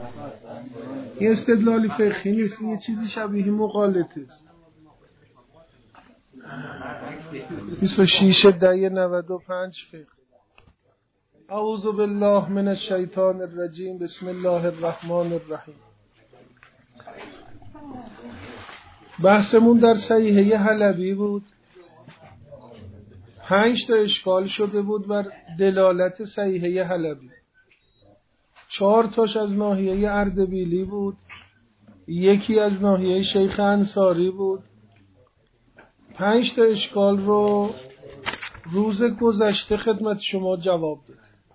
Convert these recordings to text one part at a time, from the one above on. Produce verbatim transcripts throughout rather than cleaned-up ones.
این استدلالی فقهی نیست، یه چیزی شبیه مقالطه است. بیست و شش ده نود و پنج فقه. اعوذ بالله من الشیطان الرجیم. بسم الله الرحمن الرحیم. بحثمون در صحیحه حلبی بود. پنج تا اشکال شده بود بر دلالت صحیحه حلبی. چهار تاش از ناحیه اردبیلی بود، یکی از ناحیه شیخ انصاری بود. پنج تا اشکال رو روز گذشته خدمت شما جواب داد.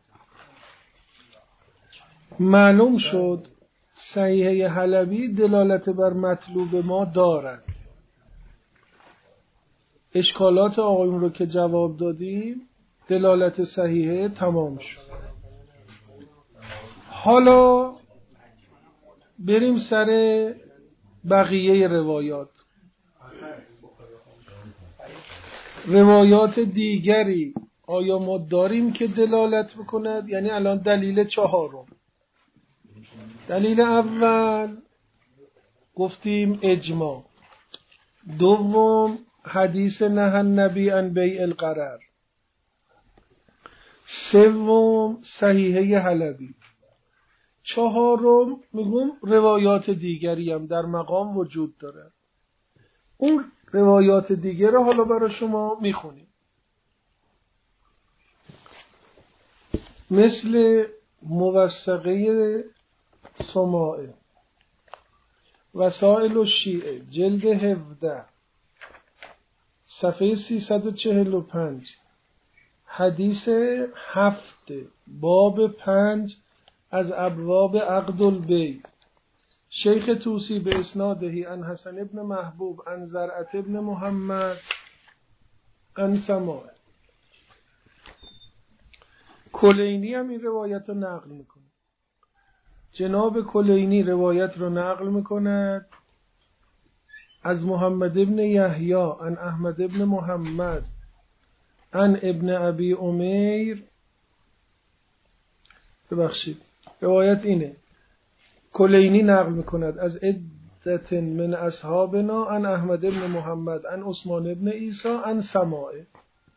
معلوم شد صحیحه حلبی دلالت بر مطلوب ما دارد. اشکالات آقایون رو که جواب دادیم دلالت صحیحه تمام شد. حالا بریم سر بقیه روایات. روایات دیگری آیا ما داریم که دلالت بکند؟ یعنی الان دلیل چهارم. دلیل اول گفتیم اجماع، دوم حدیث نهی النبی عن بیع الغرر، سوم صحیحه حلبی، چهارم میگم روایات دیگری هم در مقام وجود داره. اون روایات دیگر رو حالا برای شما میخونیم. مثل موثقه سماعه، وسائل الشیعه، جلد هفده، صفحه سیصد و چهل و پنج، حدیث هفت، باب پنج از ابواب عقد البیع، شیخ طوسی به اسناده عن حسن ابن محبوب عن زرعت ابن محمد عن سماعه. کلینی هم این روایت رو نقل میکنه. جناب کلینی روایت رو نقل میکند از محمد ابن یحیی عن احمد ابن محمد عن ابن ابی امیر. ببخشید روایت اینه، کلینی نقل میکند از عدت من اصحابنا عن احمد ابن محمد عن عثمان ابن عیسی عن سماعه.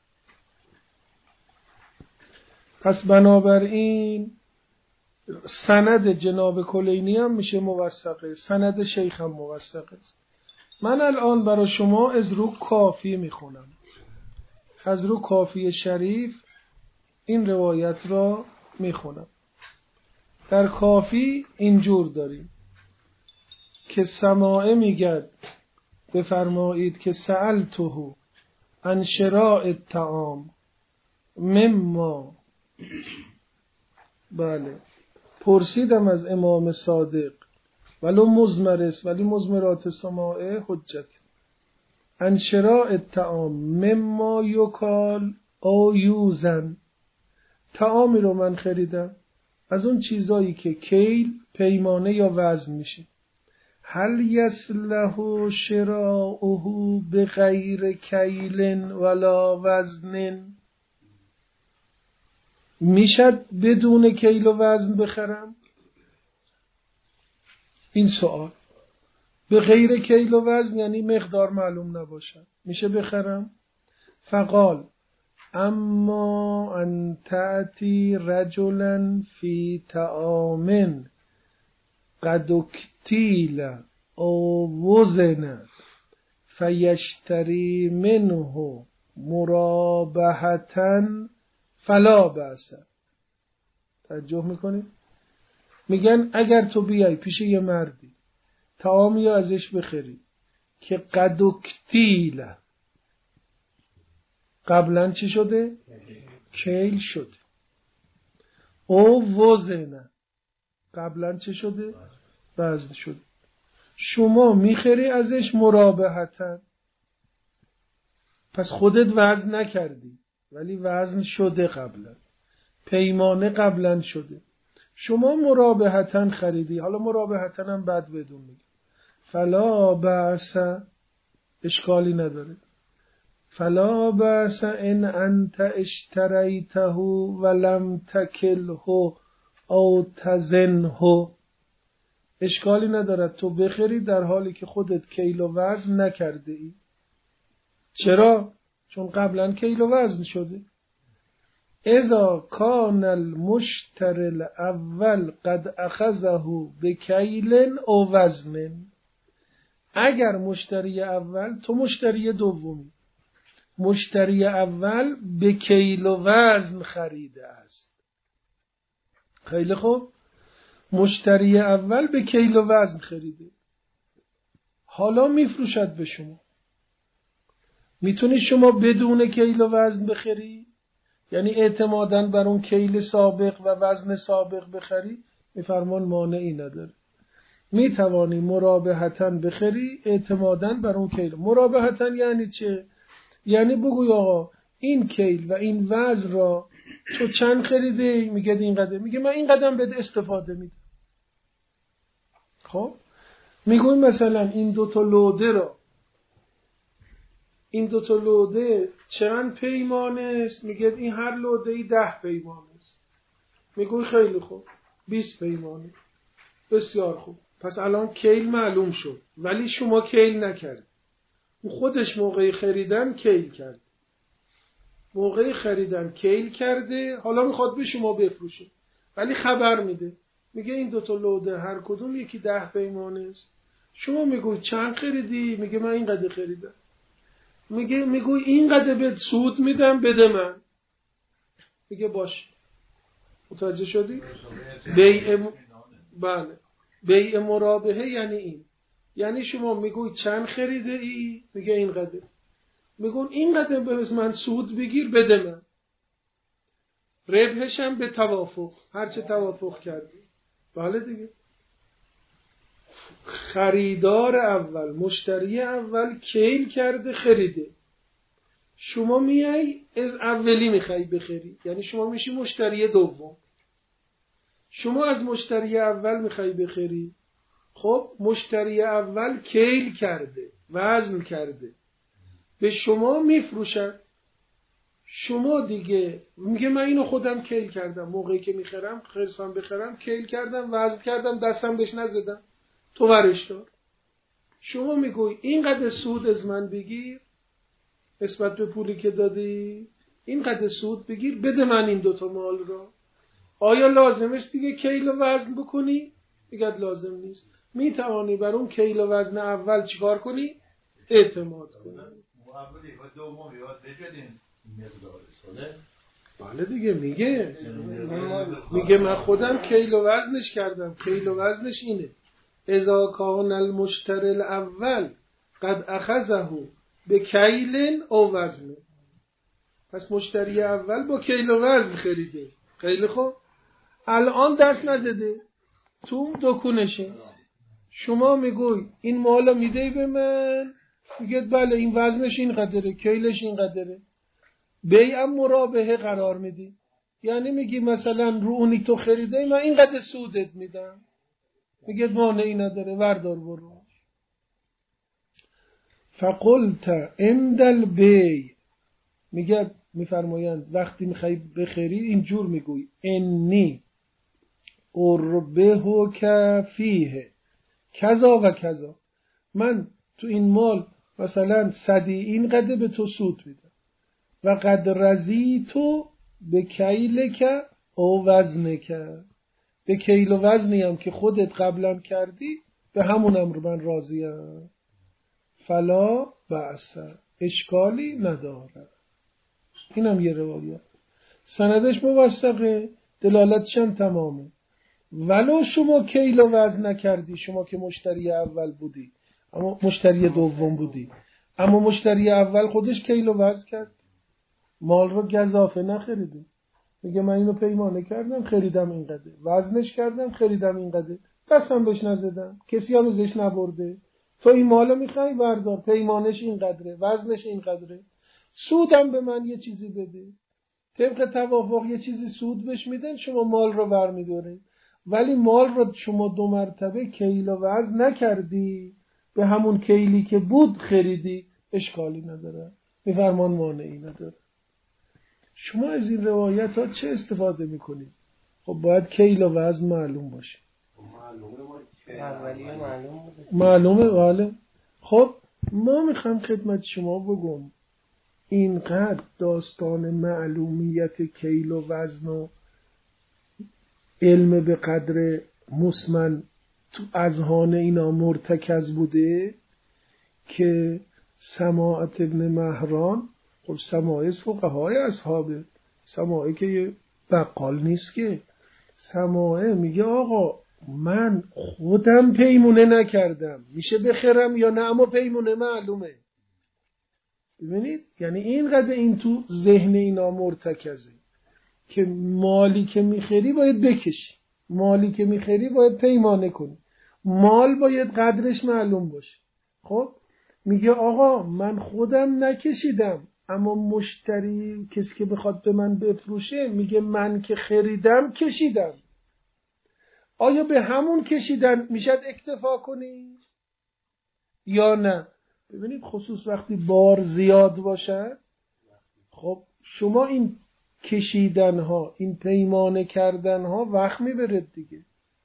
پس بنابراین سند جناب کلینی هم میشه موثقه، سند شیخ هم موثقه است. من الان برای شما از رو کافی میخونم، از رو کافی شریف این روایت را میخونم. در کافی اینجور داریم که سماعه میگد بفرمایید که سألته عن شراء الطعام مما، بله پرسیدم از امام صادق ولو مزمرس ولی مزمرات سماعه حجت، عن شراء الطعام مما یکال او یوزن، طعامی رو من خریدم از اون چیزایی که کیل، پیمانه یا وزن میشه. هل یصلح شراؤه بغیر کیل ولا وزن، میشد بدون کیل و وزن بخرم؟ این سوال. به غیر کیل و وزن یعنی مقدار معلوم نباشد، میشه بخرم؟ فقال اما ان تأتی رجلا فی طعام قد اکتیل او وزن فیشتری منه مرابحة فلا بأس. توجه میکنید؟ میگن اگر تو بیای پیش یه مردی طعامی ازش بخری که قد اکتیل، قبلا چی شده؟ کیل شده. او وزن، قبلا چی شده؟ وزن شده. شما میخری ازش مرابحتن، پس خودت وزن نکردی ولی وزن شده قبلا، پیمانه قبلا شده، شما مرابحتن خریدی. حالا مرابحتن هم بد بدون میگه فلا بأس، اشکالی نداره. فلا بأس ان انت اشتریته ولم تکله او تزنه، اشکالی ندارد تو بخری در حالی که خودت کیل و وزن نکرده ای. چرا؟ چون قبلا کیل و وزن شده. اذا کان المشتری الاول قد اخذه بکیل او وزن، اگر مشتری اول، تو مشتری دومی، مشتری اول به کیل و وزن خریده است. خیلی خوب، مشتری اول به کیل و وزن خریده، حالا میفروشد به شما. میتونی شما بدون کیل و وزن بخری؟ یعنی اعتماداً بر اون کیل سابق و وزن سابق بخری؟ میفرمان مانعی نداره. میتوانی مرابحتاً بخری اعتماداً بر اون کیل. مرابحتاً یعنی چه؟ یعنی بگوی آقا این کیل و این وزن را تو چند خریده؟ میگه این قدر. میگه من این قدر بده استفاده میدم. خب میگوی مثلا این دوتا لوده را، این دوتا لوده چند پیمانه است؟ میگه این هر لوده ای ده پیمانه است. میگوی خیلی خوب، بیست پیمانه. بسیار خوب، پس الان کیل معلوم شد، ولی شما کیل نکرد. خودش موقعی خریدن کیل کرد، موقعی خریدن کیل کرده، حالا میخواد به شما بفروشه، ولی خبر میده، میگه این دوتا لوده هر کدوم یکی ده پیمانه است. شما میگوی چند خریدی؟ میگه من این قدر خریدم. میگه میگوی این قدر بد سود میدم، بده من. میگه باش. متوجه شدی؟ بیع م... بله، بیع مرابحه یعنی این. یعنی شما میگوی چند خریده ای؟ میگه این قدر. میگون این قدر به من سود بگیر، بده من. ربحش هم به توافق، هرچه توافق کردی. بله دیگه. خریدار اول، مشتری اول کیل کرده خریده، شما میای از اولی میخوای بخری، یعنی شما میشی مشتری دوم. شما از مشتری اول میخوای بخری، خب مشتری اول کیل کرده، وزن کرده، به شما میفروشد. شما دیگه میگه من اینو خودم کیل کردم، موقعی که میخرم خرسان بخرم کیل کردم، وزن کردم، دستم بهش نزدم، تو ورش دار. شما میگوی اینقدر سود از من بگیر نسبت به پولی که دادی، اینقدر سود بگیر، بده من این دوتا مال را. آیا لازم است دیگه کیل و وزن بکنی؟ میگه لازم نیست. میتوانی بر اون کیل و وزن اول چیکار کنی؟ اعتماد کنی. بله دیگه، میگه میگه من خودم کیل و وزنش کردم، کیل و وزنش اینه. اذا کان المشتری الاول قد اخذه بکیل او وزن، پس مشتری اول با کیل و وزن خریده. خیلی خوب، الان دست نزده، تو دکونشه. شما میگوی این مالا میده به من، میگه بله این وزنش این قدره، کیلش این قدره. بیعم مرابحه قرار میدی، یعنی میگی مثلا رو اونی تو خریده من اینقدر سودت میدم، میگه مانعی نداره، وردار برو. فقلت عند البیع، میگه میفرمایند وقتی میخوای بخری اینجور میگوی انی اربحک فیه کذا و کذا، من تو این مال مثلا صدی اینقدر به تو سود میدم، و قد رضیت بکیلک او وزنک، به کیل و وزنی هم که خودت قبلا کردی به همونم رو من راضیم. فلا بأس، اشکالی نداره. اینم یه روایت، سندش موثقه، دلالتش هم تمامه. ولو شما کیل و وزن نکردی، شما که مشتری اول بودی، اما مشتری دوم بودی، اما مشتری اول خودش کیل و وزن کرد، مال رو گزافه نخریده. میگه من اینو پیمانه کردم خریدم اینقدر، وزنش کردم خریدم اینقدر، دستم بهش نزدم، کسی هم ازش نبرده. تو این مالو میخوای بردار، پیمانش اینقدره، وزنش اینقدره، سودم به من یه چیزی بده. طبق توافق یه چیزی سود بهش میدن، شما مال رو برمیدارید. ولی مال رو شما دو مرتبه کیل و وزن نکردی، به همون کیلی که بود خریدی، اشکالی نداره، میفرمان مانعی نداره. شما از این روایت ها چه استفاده میکنید؟ خب باید کیل و وزن معلوم باشه. معلومه بله. خب ما میخوام خدمت شما بگم اینقدر داستان معلومیت کیل و وزن و علم به قدر مسمن تو اذهان اینا مرتکز بوده که سماعت ابن مهران، خب سماعه فقهای اصحابه، سماعه که یه بقال نیست که، سماعه میگه آقا من خودم پیمونه نکردم میشه بخرم یا نه، اما پیمونه معلومه. ببینید یعنی اینقدر این تو ذهن اینا مرتکزه که مالی که میخری باید بکشی، مالی که میخری باید پیمانه کنی، مال باید قدرش معلوم باشه. خب میگه آقا من خودم نکشیدم اما مشتری کسی که بخواد به من بفروشه میگه من که خریدم کشیدم. آیا به همون کشیدن میشد اکتفا کنی یا نه؟ ببینید خصوص وقتی بار زیاد باشه، خب شما این کشیدن ها، این پیمانه کردن ها وقت میبره دیگه،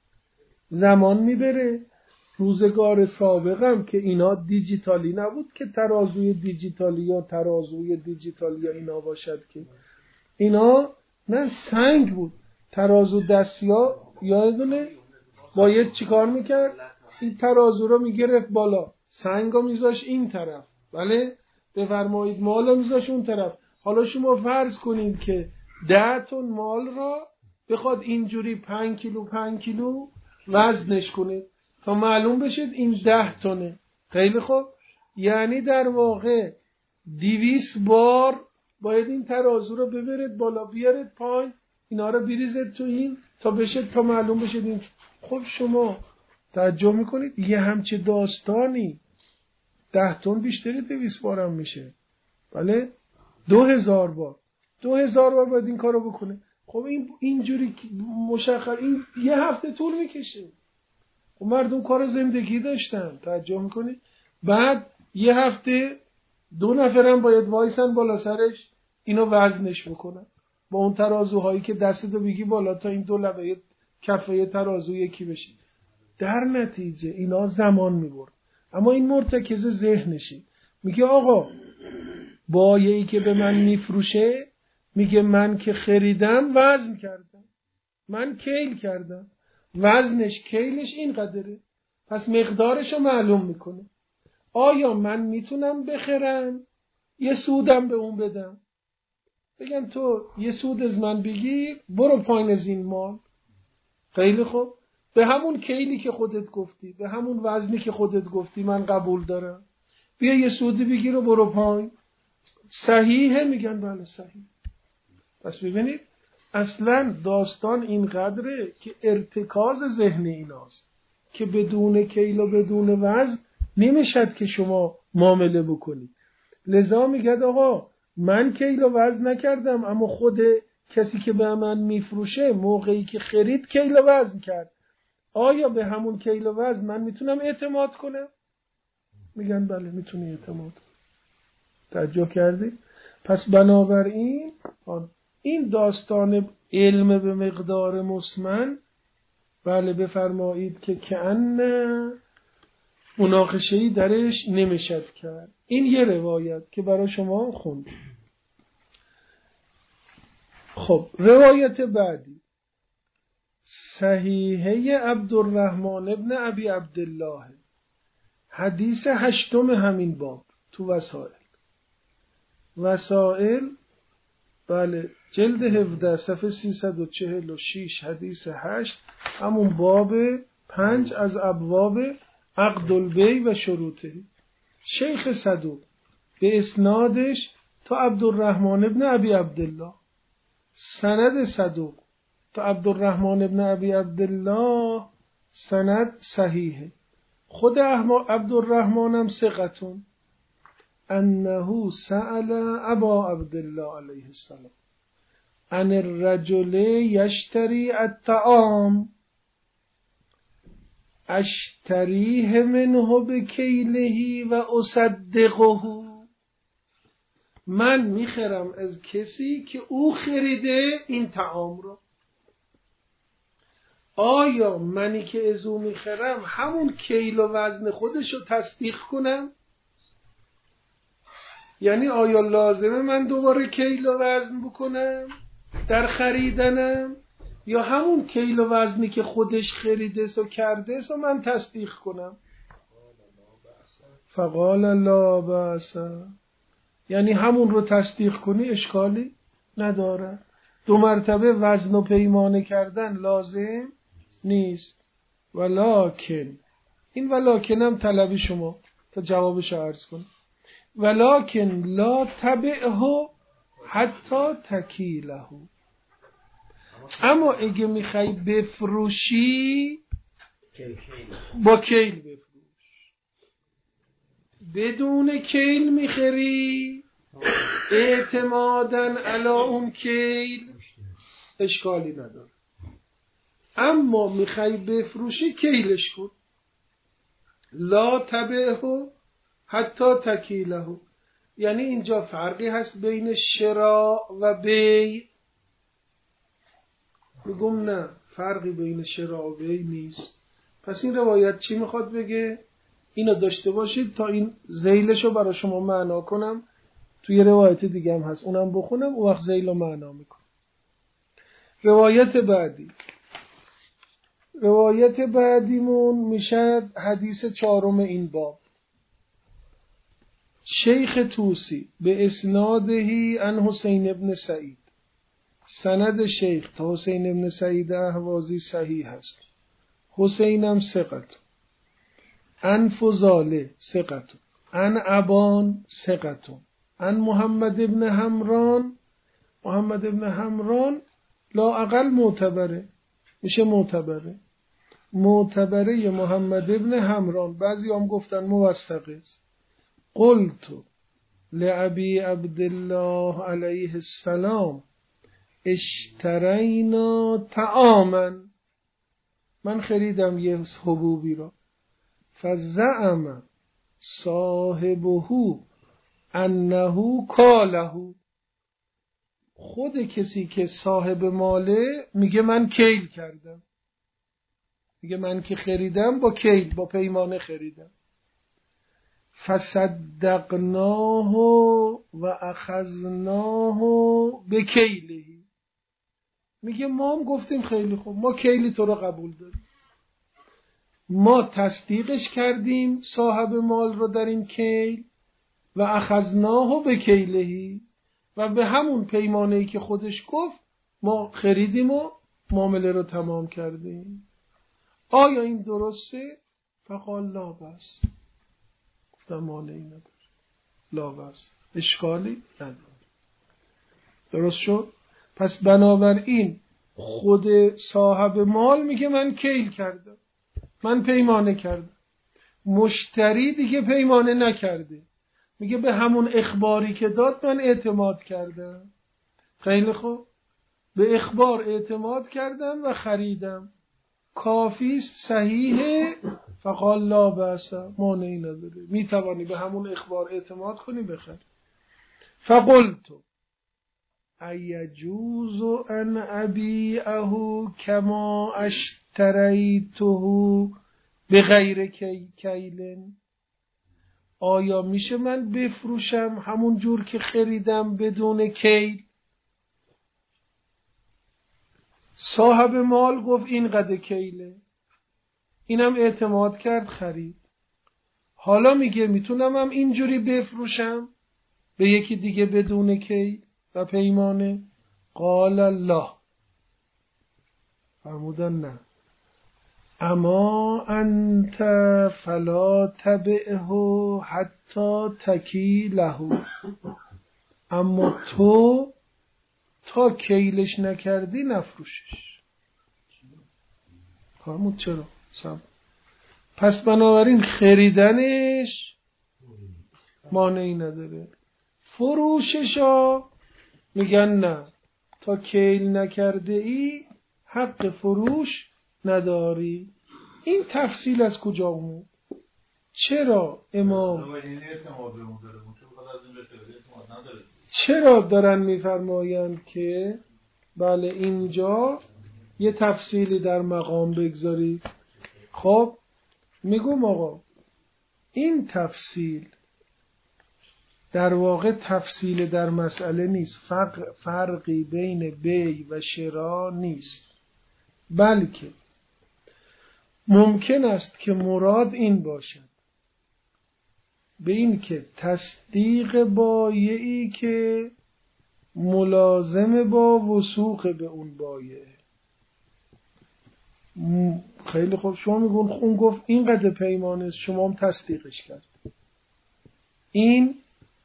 زمان میبره. روزگار سابقم که اینا دیجیتالی نبود که ترازوی دیجیتالی یا ترازوی دیجیتالی یا اینا باشد، که اینا نه سنگ بود، ترازو دستی ها یادونه باید چیکار میکرد؟ این ترازو رو میگرفت بالا، سنگ رو میذاش این طرف، بله بفرمایید مال رو میذاش اون طرف. حالا شما فرض کنید که ده تن مال را بخواد اینجوری پنج کیلو پنج کیلو وزنش کنه تا معلوم بشید این ده تنه. خیلی خوب، یعنی در واقع دویست بار باید این ترازو رو ببرید بالا بیارید پایین، اینا رو بریزید تو این تا بشه تا معلوم بشه این. خب شما تعجب میکنید یه همچه داستانی ده تن بیشتری دویست بارم میشه، بله دو هزار بار دو هزار بار باید این کارو بکنه. خب این اینجوری مشخص این یه هفته طول میکشه. خب مردم کار زندگی داشتن، تعجب میکنید بعد یه هفته دو نفرم باید وایسن بالا سرش اینو وزنش بکنن با اون ترازوهایی که دستتو بگی بالا تا این دو لبه کفه ترازو یکی بشه. در نتیجه اینا زمان میبرد. اما این مرتکز ذهنشی میگه آقا بایعی که به من میفروشه میگه من که خریدم وزن کردم، من کیل کردم، وزنش کیلش این قدره، پس مقدارش رو معلوم میکنه. آیا من میتونم بخرم یه سودم به اون بدم، بگم تو یه سود از من بگی برو پایین از این مال؟ خیلی خوب، به همون کیلی که خودت گفتی، به همون وزنی که خودت گفتی من قبول دارم، بیا یه سودی بگیر و برو پایین. صحیحه؟ میگن بله صحیح. پس ببینید اصلا داستان این قدره که ارتکاز ذهن ایناست که بدون کیل و بدون وزن نمیشد که شما معامله بکنید. لذا میگه آقا من کیل و وزن نکردم اما خود کسی که به من میفروشه موقعی که خرید کیل و وزن کرد، آیا به همون کیل و وزن من میتونم اعتماد کنم؟ میگن بله میتونی اعتماد. تعجب کردی؟ پس بنابراین این داستان علم به مقدار مسمن، بله بفرمایید که کأن مناقشه‌ای درش نمیشد کرد. این یه روایت که برای شما خوند. خب روایت بعدی صحیحه عبدالرحمن ابن ابی عبدالله، حدیث هشتم همین باب تو وسائل. وسائل بله جلد هفده صفحه سیصد و چهل و شش حدیث هشت، همون باب پنج از ابواب عقد البیع و شروطه. شیخ صدوق به اسنادش تا عبدالرحمن ابن ابی عبدالله، سند صدوق تا عبدالرحمن ابن ابی عبدالله، سند صحیحه. خود عبدالرحمن هم ثقتون انه سأل ابا عبدالله علیه السلام عن الرجل یشتری الطعام اشتریه منه بکیله و اصدقه. من میخرم از کسی که او خریده این طعام رو، آیا منی که ازو میخرم همون کیل و وزن خودش رو تصدیق کنم؟ یعنی آیا لازمه من دوباره کیل و وزن بکنم در خریدنم، یا همون کیل و وزنی که خودش خریده سو کرده سو من تصدیق کنم؟ فقال لا بأس، یعنی همون رو تصدیق کنی اشکالی نداره، دو مرتبه وزن و پیمانه کردن لازم نیست. ولکن، این ولکن هم طلبی شما تا جوابش عرض کن. ولکن لا تبعه حتی تکیله، اما اگه میخوای بفروشی با کیل بفروش، بدون کیل میخری اعتماداً علی اون کیل اشکالی نداره، اما میخوای بفروشی کیلش کن. لا تبعه حتی تکیله، یعنی اینجا فرقی هست بین شراء و بیع. میگم نه، فرقی بین شراء و بیع نیست. پس این روایت چی میخواد بگه؟ اینو داشته باشید تا این ذیلشو برای شما معنا کنم. توی روایت دیگه هم هست، اونم بخونم و وقت ذیل رو معنا میکنم. روایت بعدی، روایت بعدیمون میشه حدیث چهارم این باب. شیخ توسی به اسنادهی عن حسین ابن سعید، سند شیخ تا حسین ابن سعید اهوازی صحیح هست. حسینم ثقت، عن فضاله ثقت، عن ابان ثقت، عن محمد ابن همران. محمد ابن همران لا اقل معتبره، میشه معتبره. معتبره محمد ابن همران بعضی هم گفتن موثقه است. قلت لأبی عبدالله علیه السلام اشترینا طعاما، من خریدم یه حبوبی را، فزعم صاحبه انه کاله، خود کسی که صاحب ماله میگه من کیل کردم، میگه من که خریدم با کیل، با پیمانه خریدم. فصدقناه و اخذناه بکیلهی، میگه ما هم گفتیم خیلی خوب، ما کیلی تو رو قبول داریم، ما تصدیقش کردیم صاحب مال رو در این کیل، و اخذناه بکیلهی، و به همون پیمانه‌ای که خودش گفت ما خریدیم و معامله رو تمام کردیم. آیا این درسته؟ فقال لا بس، گفتم مانعی نداره، لا بس، اشکالی نداره. درست شد؟ پس بنابراین خود صاحب مال میگه من کیل کردم، من پیمانه کردم. مشتری دیگه پیمانه نکرده، میگه به همون اخباری که داد من اعتماد کردم. خیلی خوب، به اخبار اعتماد کردم و خریدم، کافیست، صحیحه. فقال لا بأس، مانعی نداره، میتوانی به همون اخبار اعتماد کنی بخری. فقلت ایجوز ان ابیعه کما اشتریته بغیر کیل، آیا میشه من بفروشم همون جور که خریدم بدون کیل؟ صاحب مال گفت این قدر کیله، اینم اعتماد کرد خرید. حالا میگه میتونم هم اینجوری بفروشم به یکی دیگه بدون کیل و پیمانه؟ قال الله، فرمودن نه. اما انت فلا تبعه حتی تکیله، اما تو تا کیلش نکردی نفروشش. فرمود چرا؟ سب. پس بنابراین خریدنش مانعی نداره، فروششا میگن نه، تا کیل نکرده ای حق فروش نداری. این تفصیل از کجا اومد؟ چرا امام چرا دارن میفرمایند که بله اینجا یه تفصیلی در مقام بگذارید. خب میگم آقا این تفصیل در واقع تفصیل در مسئله نیست، فرق فرقی بین بی و شرا نیست، بلکه ممکن است که مراد این باشد به این که تصدیق بایعی که ملازم با وثوق به اون بایعه. خیلی خوب، شما میگون اون گفت اینقدر پیمانه است، شما هم تصدیقش کرد. این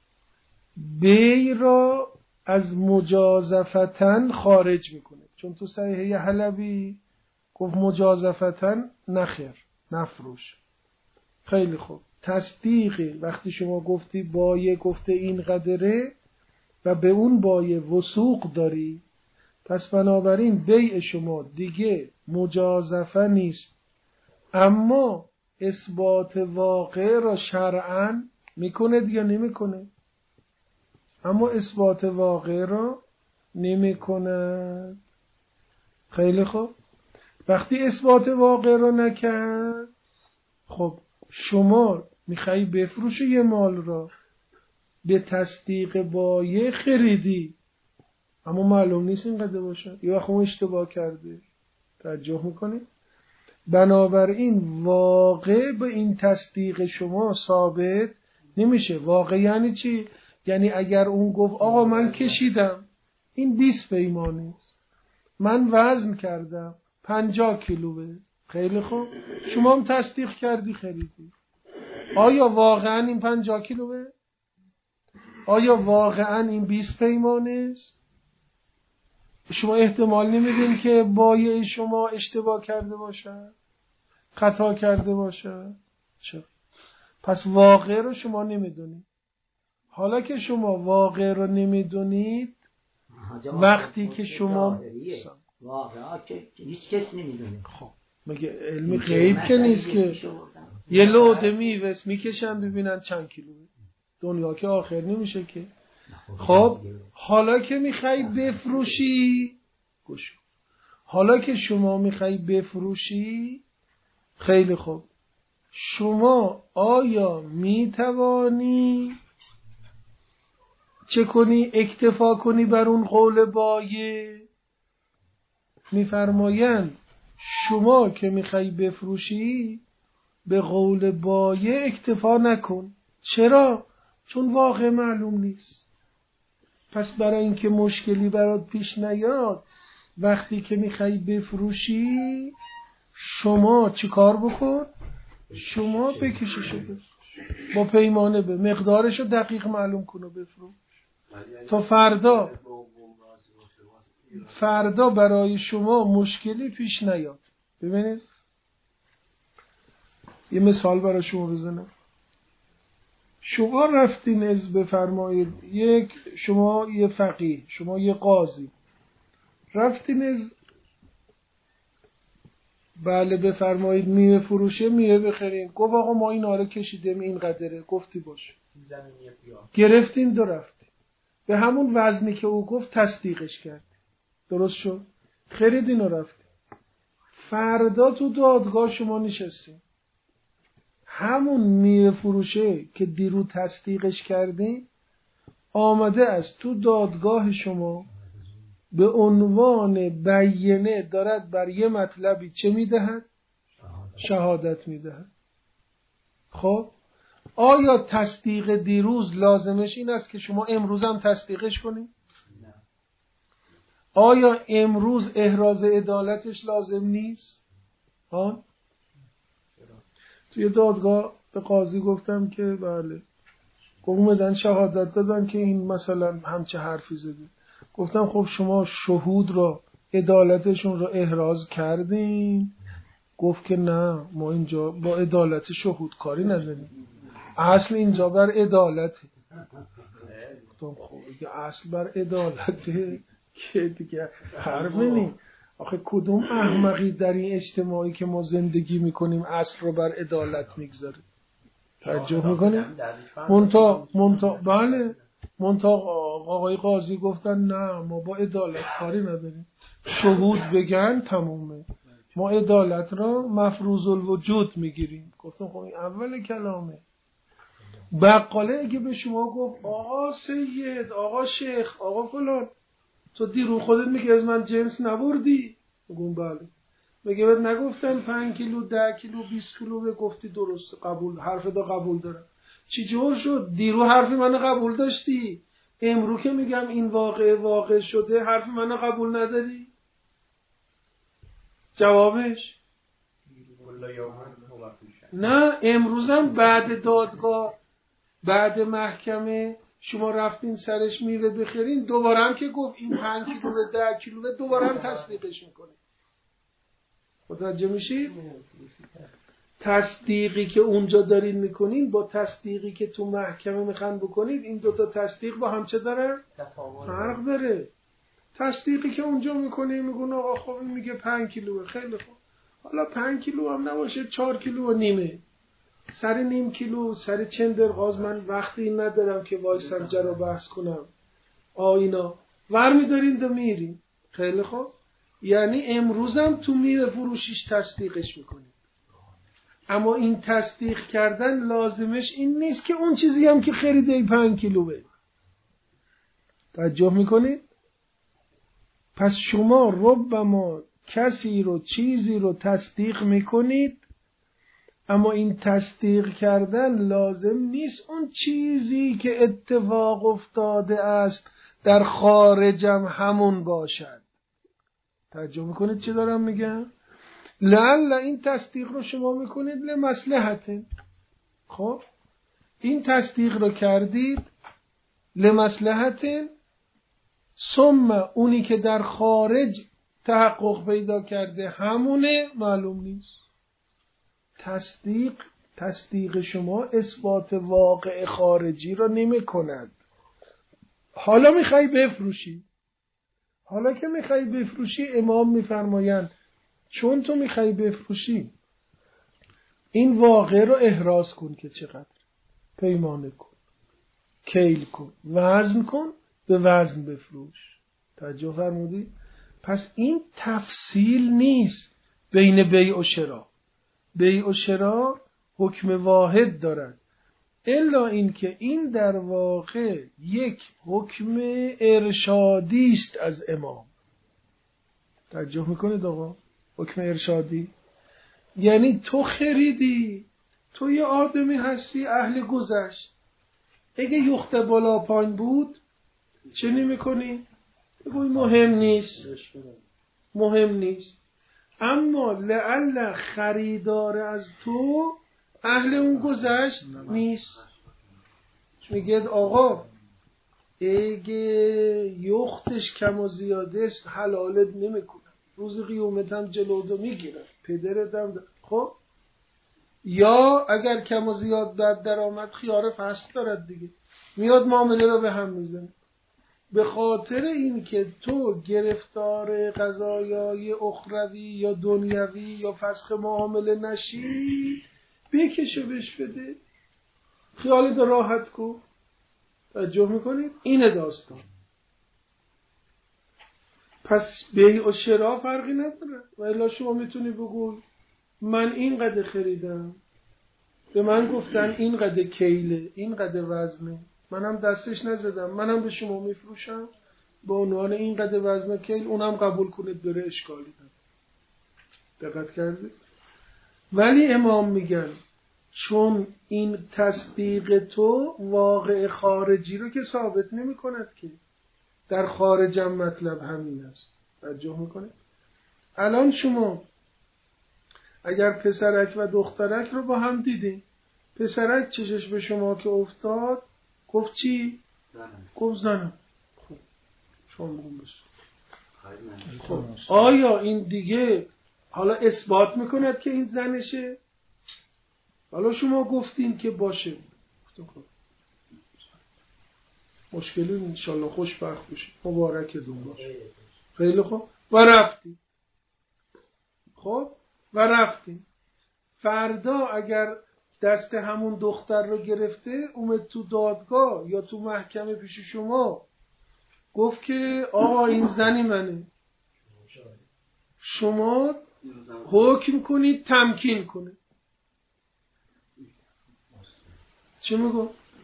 بی را از مجازفتن خارج میکنه، چون تو صحیحه حلبی گفت مجازفتن نخیر نفروش. خیلی خوب، تصدیقی وقتی شما گفتی بایع گفته این قدره و به اون بایع وثوق داری، پس بنابراین بیع شما دیگه مجازفه نیست، اما اثبات واقع را شرعاً میکنه یا نمیکنه؟ اما اثبات واقع را نمیکنه. خیلی خوب، وقتی اثبات واقع را نکرد، خب شما میخوایی بفروشی یه مال را، به تصدیق بایع خریدی اما معلوم نیست اینقدر باشه، یا وقت اون اشتباه کرده. توجه میکنی؟ بنابراین واقع به این تصدیق شما ثابت نمیشه. واقع یعنی چی؟ یعنی اگر اون گفت آقا من کشیدم این بیست پیمانه است، من وزن کردم پنجاه کیلوه، خیلی خوب، شما هم تصدیق کردی خریدی، آیا واقعا این پنجاه کیلوه؟ آیا واقعا این بیست پیمانه است؟ شما احتمال نمیدین که بایع شما اشتباه کرده باشه، خطا کرده باشه؟ چرا؟ پس واقع رو شما نمیدونید. حالا که شما واقع رو نمیدونید، وقتی که شما واقعا که هیچ کس نمیدونه، خب مگه علم غیب که نیست که یه لوده میوه میکشن ببینن چند کیلوه؟ دنیا که آخر نمیشه که. خب حالا که میخوای بفروشی، گوش، حالا که شما میخوای بفروشی، خیلی خوب، شما آیا میتوانی چه کنی؟ اکتفا کنی بر اون قول بایع؟ میفرمایند شما که میخوای بفروشی به قول بایع اکتفا نکن. چرا؟ چون واقع معلوم نیست. پس برای اینکه مشکلی برات پیش نیاد، وقتی که میخوای بفروشی شما چی کار بکن؟ شما بکشیشو بفروش، با پیمانه به مقدارشو دقیق معلوم کن و بفروش تا فردا فردا برای شما مشکلی پیش نیاد. ببینید یه مثال برای شما بزنم. شما رفتین از بفرمایید یک شما یه فقیه، شما یه قاضی، رفتین از بله بفرمایید میوه فروشه میوه بخرین، گفت آقا ما این آره کشیدیم این قدره، گفتی باشه، گرفتین دو رفتین به همون وزنی که او گفت تصدیقش کرد، درست شد، خریدین و رفتین. فردا تو دادگاه شما نشستین، همون میوه فروشه که دیرو تصدیقش کردین آمده است تو دادگاه شما به عنوان بیینه دارد بر یه مطلبی چه میدهد؟ شهادت میدهد. خب آیا تصدیق دیروز لازمش این است که شما امروز هم تصدیقش کنید؟ آیا امروز احراز عدالتش لازم نیست؟ ها؟ توی دادگاه به قاضی گفتم که بله، اومدن شهادت دادن که این مثلا همچه حرفی زده. گفتم خب شما شهود را عدالتشون را احراز کردین؟ گفت که نه، ما اینجا با عدالت شهود کاری نداریم، اصل اینجا بر عدالته. گفتم خب اگه اصل بر عدالته که دیگه حرف نی. آخه کدوم احمقی در این اجتماعی که ما زندگی میکنیم اصل رو بر عدالت میگذاره؟ توجه میکنیم؟ منتا منتا بله منتا آقای قاضی گفتن نه ما با عدالت کاری نداریم. شهود بگن تمومه. ما عدالت را مفروض الوجود میگیریم. گفتم خب این اول کلامه. بقاله اگه به شما گفت آقا سید، آقا شیخ، آقا فلان، تو دیرو خودت میگه از من جنس نبردی؟ بگم بله. میگه بهت نگفتم پنج کیلو، ده کیلو، بیست کیلو، به گفتی درست، قبول، حرف دا قبول دارم. چی جور شد؟ دیرو حرف منو قبول داشتی، امرو که میگم این واقع واقع شده حرف منو قبول نداری؟ جوابش نه. امروزم بعد دادگاه، بعد محکمه شما رفتین سرش میوه بخرین، دوباره هم که گفت این پنج کیلو به ده کیلو، دوباره هم تصدیقش میکنه. متوجه میشید؟ تصدیقی که اونجا دارین میکنین با تصدیقی که تو محکمه میخوان بکنید، این دوتا تصدیق با هم چه دارن؟ فرق داره. تصدیقی که اونجا میکنین میگون آقا خب این میگه پنج کیلوه، خیلی خوب، حالا پنج کیلو هم نباشه، چهار کیلو و نیمه، سر نیم کیلو، سر چند درغاز من وقتی ندارم که وایسم جرا بحث کنم آینا، ور میدارین و میرین. خیلی خوب، یعنی امروزم تو میوه فروشیش تصدیقش میکنید. اما این تصدیق کردن لازمش این نیست که اون چیزی هم که خریده پنج کیلو به. توجه میکنید؟ پس شما ربما کسی رو، چیزی رو تصدیق میکنید، اما این تصدیق کردن لازم نیست اون چیزی که اتفاق افتاده است در خارجم همون باشد. توجه میکنید چی دارم میگم؟ لعل این تصدیق رو شما میکنید لمصلحت. خب این تصدیق رو کردید لمصلحت، ثم اونی که در خارج تحقق پیدا کرده همونه معلوم نیست. تصدیق تصدیق شما اثبات واقع خارجی رو نمی کند. حالا میخوای بفروشی، حالا که میخوای بفروشی امام میفرمایند چون تو میخوای بفروشی این واقع رو احراز کن که چقدر، پیمانه کن، کیل کن، وزن کن، به وزن بفروش. توجه فرمودی؟ پس این تفصیل نیست بین بیع و شرا. بیع و شرا حکم واحد دارد، الا اینکه این در واقع یک حکم ارشادی است از امام. توجه میکنید آقا؟ حکم ارشادی یعنی تو خریدی، تو یه آدمی هستی اهل گذشت، اگه یخت بالا پایین بود چه نمی کنی؟ بگوی مهم نیست، مهم نیست. اما لعل خریدار از تو اهل اون گذشت نیست، میگه آقا اگه یختش کم و زیاده است حلالت نمی کنم، روز قیامت هم جلودو میگیرم، پدرت هم. خب یا اگر کم و زیاد در درآمد خیار فصل دارد دیگه، میاد معامله رو به هم میزنه. به خاطر این که تو گرفتار قضایای اخروی یا دنیوی یا فسخ معامله نشی، بکشو بش بده، خیالت راحت کن. توجه میکنید؟ اینه داستان. پس بیع و شرا فرقی نداره. و الا شما میتونی بگو من این قدر خریدم، به من گفتن این قدر کیله، این قدر وزنه، منم دستش نزدم، منم به شما میفروشم با عنوان این قدر وزن کیل، اونم قبول کنید بره، اشکالی نداره. دقت کردید؟ ولی امام میگن چون این تصدیق تو واقع خارجی رو که ثابت نمی کند که در خارجم مطلب همین است. توجه میکنید؟ الان شما اگر پسرک و دخترک رو با هم دیدین، پسرک چشش به شما که افتاد گفت چی؟ زنم. گفت زنم. خب شما بگم بسید. خب آیا این دیگه حالا اثبات میکند که این زنشه؟ حالا شما گفتین که باشه، مشکلی انشالله خوشبخت بشید، مبارک دون باشه، خیلی خوب، و رفتی. خب و رفتی فردا اگر دست همون دختر رو گرفته اومد تو دادگاه یا تو محکمه پیش شما گفت که آقا این زنی منه، شما حکم کنید تمکین کنه. چی میگو؟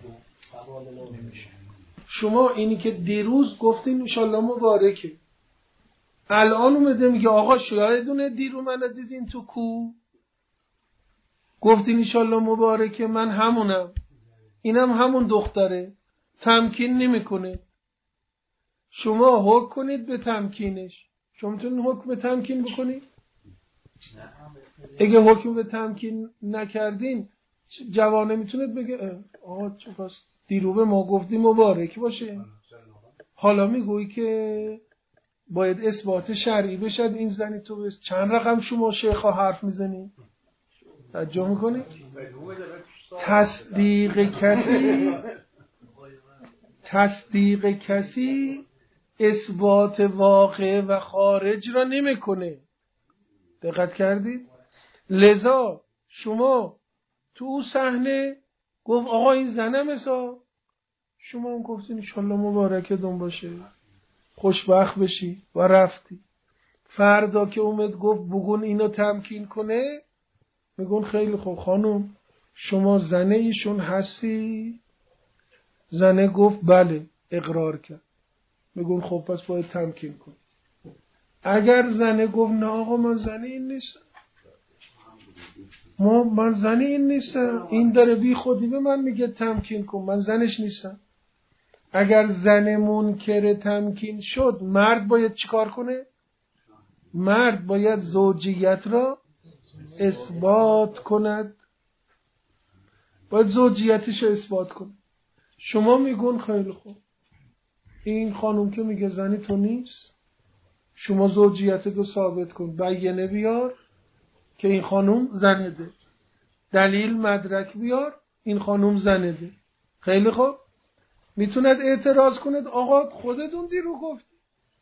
شما اینی که دیروز گفتین انشالله مبارکه، الان اومده میگه آقا شایدونه دیرو منو دیدین تو کو گفتین انشالله مبارکه، من همونم، اینم همون دختره، تمکین نمیکنه. شما حکم کنید به تمکینش. شما میتونید حکم به تمکین بکنید؟ اگه حکم به تمکین نکردین جوانه میتونید بگه آقا چه پس دیرو به ما گفتی مبارک باشه، حالا میگویی که باید اثبات شرعی بشد این زنی تو بس. چند رقم شما شیخا حرف میزنی؟ توجه میکنی؟ تصدیق کسی تصدیق کسی اثبات واقع و خارج را نمیکنه. دقت کردید؟ لذا شما تو صحنه گفت آقا این زنم اسا، شما هم گفتین انشالله مبارکتون باشه، خوشبخت بشی و رفتی. فردا که اومد گفت بگون اینو تمکین کنه، میگون خیلی خوب خانم شما زنه ایشون هستی؟ زنه گفت بله، اقرار کرد. میگون خب پس باید تمکین کن. اگر زنه گفت نه آقا من زنه این نیستم، ما من زنه این نیستم، این داره بی خودی به من میگه تمکین کن، من زنش نیستم. اگر زن منکر تمکین شد، مرد باید چیکار کنه؟ مرد باید زوجیت را اثبات کند، باید زوجیتش رو اثبات کنه. شما میگون خیلی خوب این خانم که میگه زنی تو نیست، شما زوجیت رو ثابت کن، بیانه بیار که این خانم زنه ده، دلیل مدرک بیار این خانم زنه ده. خیلی خوب میتوند اعتراض کند آقا خودتون دیرو گفتی،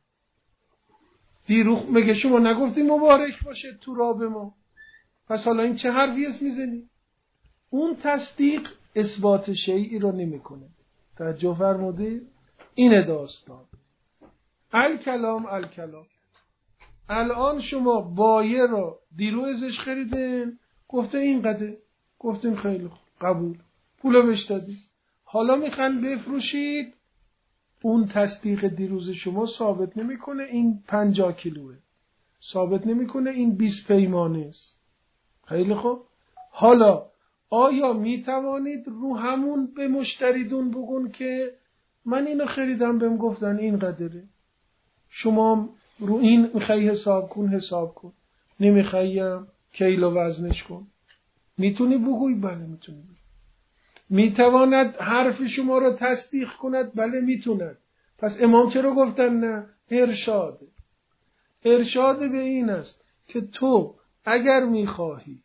دیرو میگه شما نگفتی مبارک باشه تو را به ما، پس حالا این چه حرفی است میزنی؟ اون تصدیق اثبات شیعی رو نمیکنه. توجه فرمودید؟ اینه داستان. الکلام الکلام. الان شما بایه رو دیرو ازش خریدین، گفته این قدر، گفتیم خیلی خوب قبول، پولو بهش دادی، حالا میخوان بفروشید، اون تصدیق دیروز شما ثابت نمیکنه این پنجاه کیلوه، ثابت نمیکنه این بیست پیمانه است. خیلی خوب، حالا آیا میتوانید رو همون به مشتریدون بگون که من اینو خریدم بهم گفتن این قدره، شما رو این میخوای حساب کن حساب کن، نمیخوایم کیلو وزنش کن؟ میتونی بگوی؟ بله میتونی بگوی. میتواند حرف شما رو تصدیق کند؟ بله میتوند. پس امام چرا گفتن نه؟ ارشاد. ارشاد به این است که تو اگر میخواهی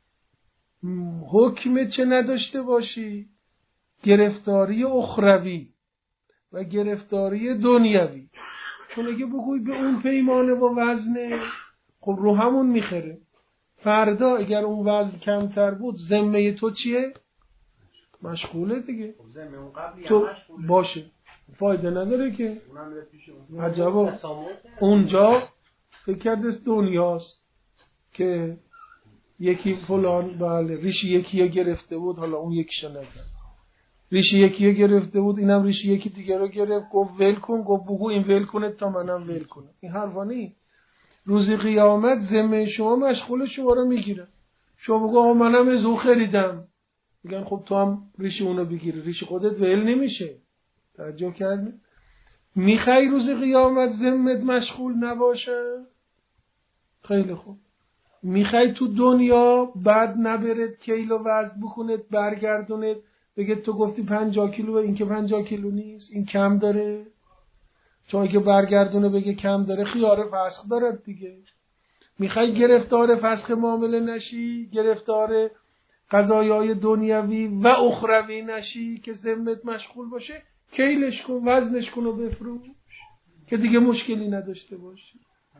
حکم چه نداشته باشی، گرفتاری اخروی و گرفتاری دنیوی، چون اگه بگوی به اون پیمانه و وزنه، خب رو همون میخره. فردا اگر اون وزن کمتر بود ذمه تو چیه؟ مشغوله دیگه. تو باشه فایده نداره که. عجبا اونجا فکر کرده دنیاست که یکی فلان بله ریشی یکی گرفته بود، حالا اون یکیشو نگرفت، ریشی یکی گرفته بود اینم ریشی یکی دیگه رو گرفت، گفت ول کن، گفت بگو این ول کنه تا منم ول کنم. این حرفا نیست. روز قیامت ذمه شما مشغول شما رو میگیره. شما بگو آقا منم از او خریدم، میگن خب تو هم ریشی اونو بگیری، ریشی خودت ول نمیشه. توجه کردی؟ میخوای روز قیامت ذمت مشغول نباشه؟ خیلی خوب. میخوای تو دنیا بعد نبرد کیلو وزن بکنه برگردونه بگه تو گفتی پنجاه کیلو، این که پنجاه کیلو نیست، این کم داره، چون اگه برگردونه بگه کم داره خیار فسخ دارد دیگه. میخوای گرفتار فسخ معامله نشی، گرفتار قضایای دنیوی و اخروی نشی که ذمت مشغول باشه، کیلش کن، وزنش کن و بفروش که دیگه مشکلی نداشته باشی.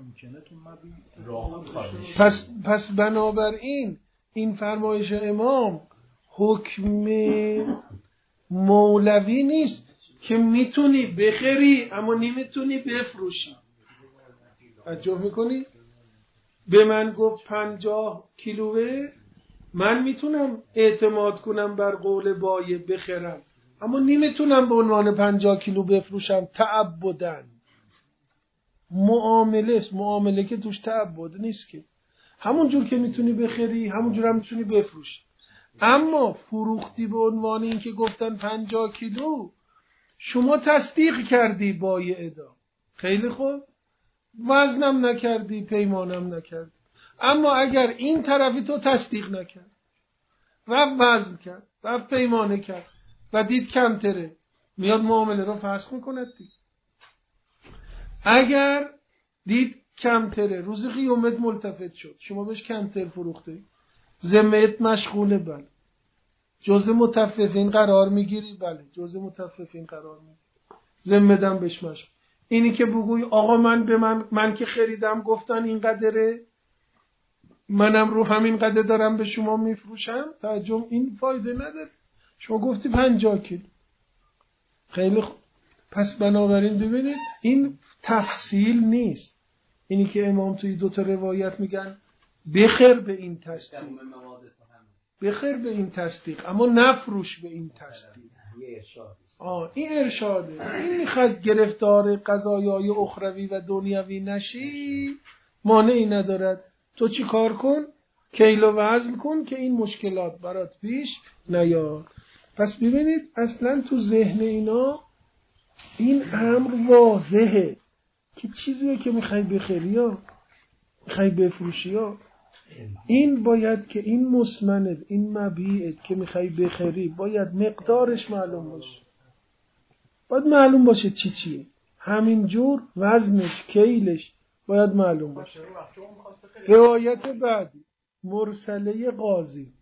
پس پس بنابراین این فرمایش امام حکم مولوی نیست که میتونی بخری اما نمیتونی بفروشی. توجه میکنی؟ به من گفت پنجاه کیلوه، من میتونم اعتماد کنم بر قول بایه بخرم، اما نمیتونم به عنوان پنجاه کیلو بفروشم تعبدن. معامله است، معامله که توش تعبد نیست که. همون جور که میتونی بخری همون جور هم میتونی بفروشی. اما فروختی به عنوان این که گفتن پنجاه کیلو، شما تصدیق کردی بایع ادا، خیلی خوب، وزنم نکردی، پیمانم نکردی. اما اگر این طرفی تو تصدیق نکرد و وزن کرد و پیمانه کرد و دید کمتره، میاد معامله رو فسخ میکند دیگه. اگر دید کمتره، روز قیامت ملتفت شد، شما بهش کمتر فروخته، ذمه‌ات مشغوله، بله. جزء متفقین قرار میگیری، بله. جزء متفقین قرار میگیری، ذمه‌دم بهش مشغول. اینی که بگوی آقا من به من من که خریدم گفتن این قدره، منم رو همین قدر دارم به شما میفروشم، تعجب، این فایده نداره. شما گفتی پنجاه کیلو، خیلی خوب. پس بنابراین ببینید این تفصیل نیست. اینی که امام توی دو تا روایت میگن بخر به این تصدیق، بخر به این تصدیق، اما نفروش به این تصدیق. آه این ارشاده. این میخواد گرفتار قضایای اخروی و دنیوی نشی، مانعی ندارد. تو چی کار کن؟ کیل و وزن کن که این مشکلات برات پیش نیاد. پس ببینید اصلا تو ذهن اینا این امر واضحه که چیزیه که میخوای بخری یا میخوای بفروشی یا این باید که این مسمند، این مبیعت که میخوای بخری باید مقدارش معلوم باشه، باید معلوم باشه چی چیه، همینجور وزنش، کیلش باید معلوم باشه. روایت بعدی مرسله قاضی،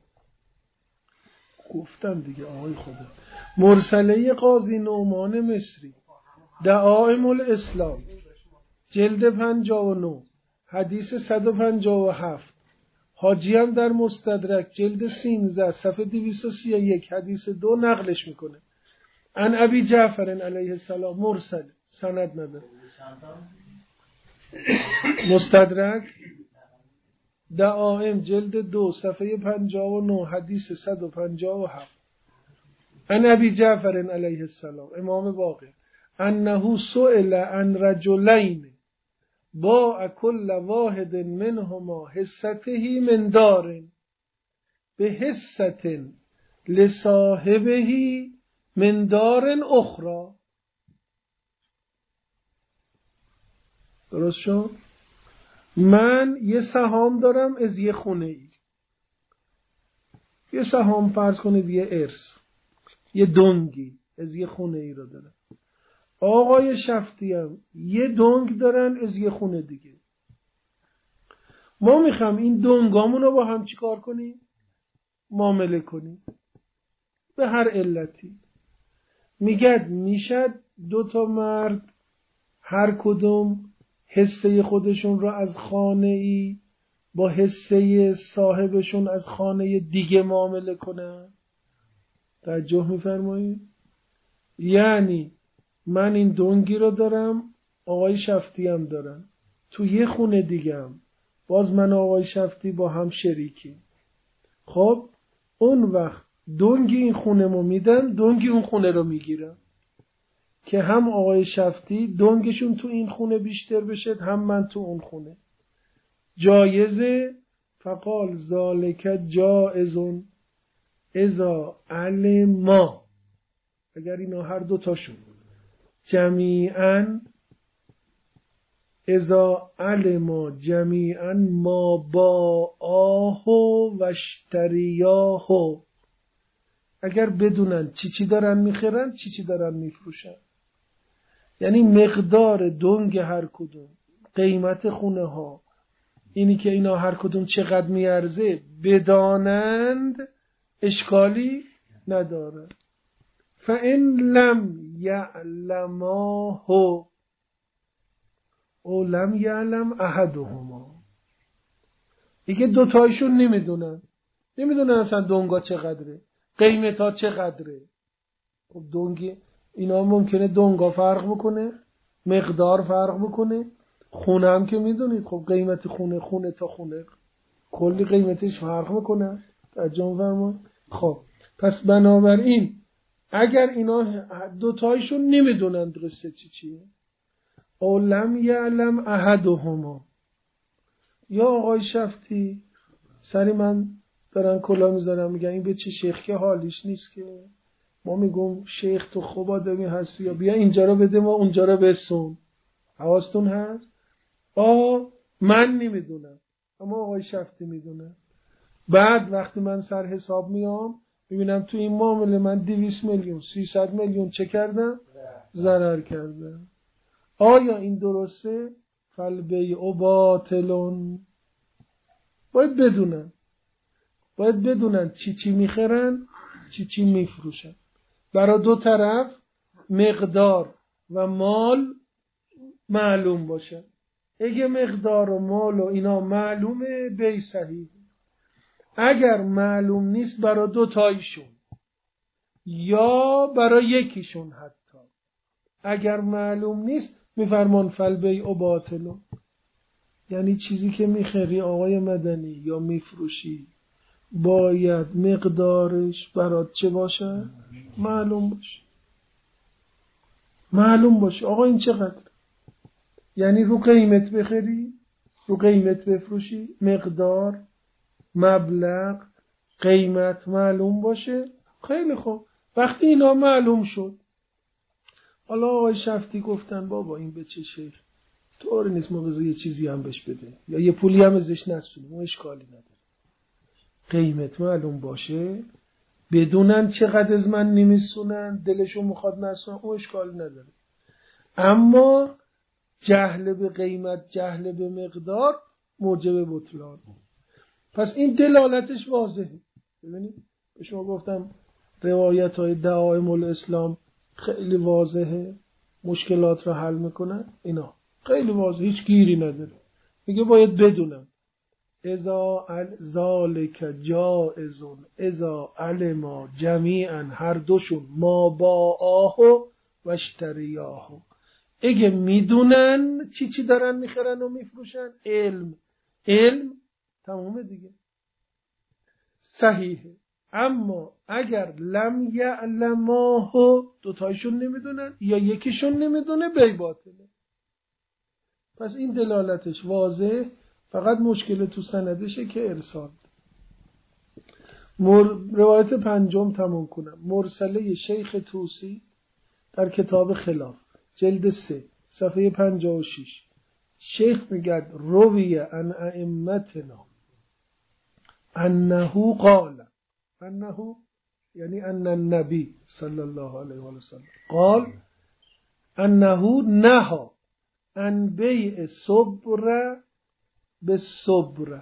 گفتم دیگه آقای خدا، مرسله قاضی نعمان مصری، دعائم الاسلام، جلد پنجاه و نه، حدیث صد و پنجاه و هفت. حاجی هم در مستدرک جلد سیزده صفحه دویست و سی و یک حدیث دو نقلش میکنه. عن ابی جعفر علیه السلام، مرسل، سند نداره. مستدرک دعائم جلد دو صفحه پنجاه و نه حدیث صد و پنجاه و هفت. عن ابی جعفر علیه السلام، امام باقر، انه سئل عن رجلین باع کل واحد منهما حصته من دار به حصة لصاحبه من دار اخرى. درست شد؟ من یه سهام دارم از یه خونه ای، یه سهام فرض کنید یه ارث، یه دنگی از یه خونه ای رو دارم. آقای شفتی هم یه دنگ دارن از یه خونه دیگه. ما میخوام این دنگامون رو با هم چی کار کنیم؟ معامله کنیم به هر علتی. میگد میشد دو تا مرد هر کدوم حصه خودشون رو از خانه ای با حصه صاحبشون از خانه دیگه معامله کنن؟ توجه میفرمایید؟ یعنی من این دنگی رو دارم، آقای شفتی هم دارن، تو یه خونه دیگه هم باز من آقای شفتی با هم شریکی. خب اون وقت دنگی این خونه مو میدن، دنگی اون خونه رو میگیرن که هم آقای شفتی دنگشون تو این خونه بیشتر بشه، هم من تو اون خونه. جایزه؟ فقال ذالک جائزون اذا علما، اگر اینا هر دو تاشون جمیعاً، اذا علما جمیعاً ما باعاه و اشتریاه، اگر بدونن چی چی دارن میخرن چی چی دارن میفروشن، یعنی مقدار دنگ هر کدوم، قیمت خونه ها، اینی که اینا هر کدوم چقدر میارزه بدانند، اشکالی نداره. فَإِن لَمْ يَعْلَمَاهُ او لم یعلم احدهما، دیگه دوتایشون نمیدونن، نمیدونن اصلا دنگا چقدره، قیمتا چقدره. خب دنگ اینا ممکنه دنگا فرق بکنه، مقدار فرق بکنه، خونه هم که میدونید خب قیمت خونه خونه تا خونه کلی قیمتش فرق میکنه. ترجمه فرمان. خب پس بنابراین اگر اینا دوتایشون نمیدونن قصه چی چیه، او لم یعلم احدهما، یا آقای شفتی سری من دارن کلا میذارم میگن این به چه شیخ که حالیش نیست که ما میگم شیخ تو خوب آدمی هستی یا بیا اینجا رو بده ما اونجا رو بسون. حواستون هست؟ آ من نمیدونم اما آقای شفتی میدونم. بعد وقتی من سر حساب میام میبینم تو این معامله من دویست میلیون سیصد میلیون چه کردم؟ ضرر کردم. آیا این درسته؟ فالبیع باطلون. باید بدونن باید بدونن چی چی میخرن چی چی میفروشن. برای دو طرف مقدار و مال معلوم باشه. اگه مقدار و مال و اینا معلومه بی صحیح. اگر معلوم نیست برای دو تایشون یا برای یکیشون حتی اگر معلوم نیست میفرمان فالبیع باطلون. یعنی چیزی که میخری آقای مدنی یا میفروشی باید مقدارش برات چه باشه؟ معلوم باشه. معلوم باشه آقا این چقدر؟ یعنی رو قیمت بخری رو قیمت بفروشی، مقدار مبلغ قیمت معلوم باشه. خیلی خوب. وقتی اینا معلوم شد حالا آقای شفتی گفتن بابا این به چه شیخ طور نیست ما بذار یه چیزی هم بهش بده یا یه پولی هم ازش نسونیم اون اشکالی نداره. قیمت معلوم باشه بدونن چقدر از من نمیسونن دلشون میخواد نسونن اون اشکالی نداره. اما جهل به قیمت جهل به مقدار موجب بطلان. پس این دلالتش واضحه. ببینید به شما گفتم روایت های دعائم الاسلام خیلی واضحه مشکلات رو حل میکنن. اینا خیلی واضحه هیچ گیری نداره. میگه باید بدونم اذا ذالک جائزون اذا علما جمیعا هر دوشون ما با آهو و اشتریاهو. اگه میدونن چی چی دارن میخرن و میفروشن علم علم تمامه دیگه صحیحه. اما اگر لم یعلماه دوتایشون نمیدونن یا یکیشون نمیدونه بی باطله. پس این دلالتش واضح. فقط مشکل تو سندشه که ارسال. مر... روایت پنجم تمام کنم. مرسله شیخ توسی در کتاب خلاف جلد سه صفحه پنجاه و شش شیخ میگه رویه عن ائمتنا انه قال انه یعنی ان النبی صلی الله علیه و سلم قال انه نهى عن بیع صبر به صبر.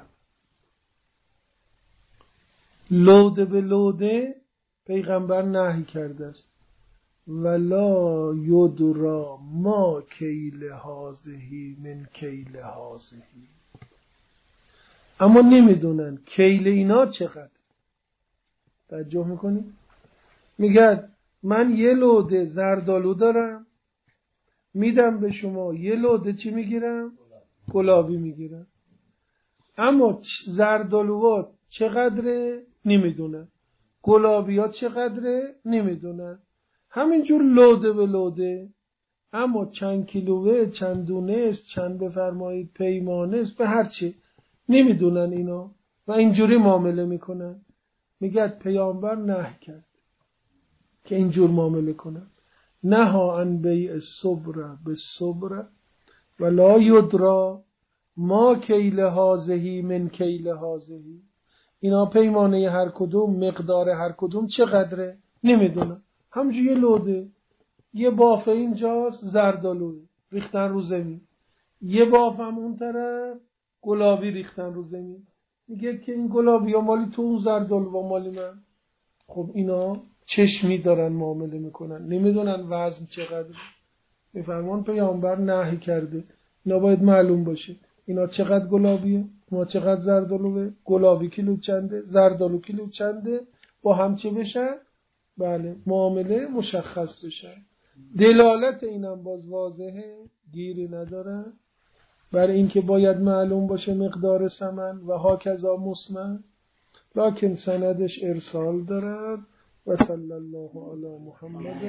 لوده به لوده پیغمبر نهی کرده است. ولا یدرا ما کیل هازهی من کیل هازهی. اما نمیدونن کیل اینا چقدر. توجه میکنی؟ میگه من یه لوده زردالو دارم میدم به شما یه لوده چی میگیرم؟ گلابی میگیرم. اما زردالوات چقدره؟ نمیدونن. گلابیات چقدره؟ نمیدونن. همینجور لوده به لوده. اما چند کیلوه چند دونه است چند بفرمایید پیمانه است به هرچی نمیدونن اینا و اینجوری معامله میکنن. میگه پیامبر نهی کرد که اینجور معامله کنن. نهی عن بیع الصبر بالصبر ولا یدرا ما کیل هازهی من کیل هازهی. اینا پیمانه هر کدوم مقدار هر کدوم چقدره نمیدونن. همونجور یه لوده یه باف اینجاست زردالوی ریختن رو زمین یه باف هم اون طرف گلابی ریختن رو زمین. میگه که این گلابی ها مالی تو اون زردالو و مالی من. خب اینا چشمی دارن معامله میکنن نمیدونن وزن چقدره. میفرمان پیامبر نهی کرده اینا باید معلوم باشه اینا چقدر گلابیه ما چقدر زردالوه گلابی کیلو چنده زردالو کیلو چنده با هم چه بشن بله معامله مشخص بشن. دلالت اینم باز واضحه گیری نداره. بر این که باید معلوم باشه مقدار ثمن و هاکذا مسمن، لکن سندش ارسال دارد. و صلی الله علی محمد.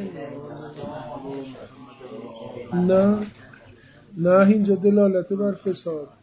نه نه اینجا دلالت بر فساد.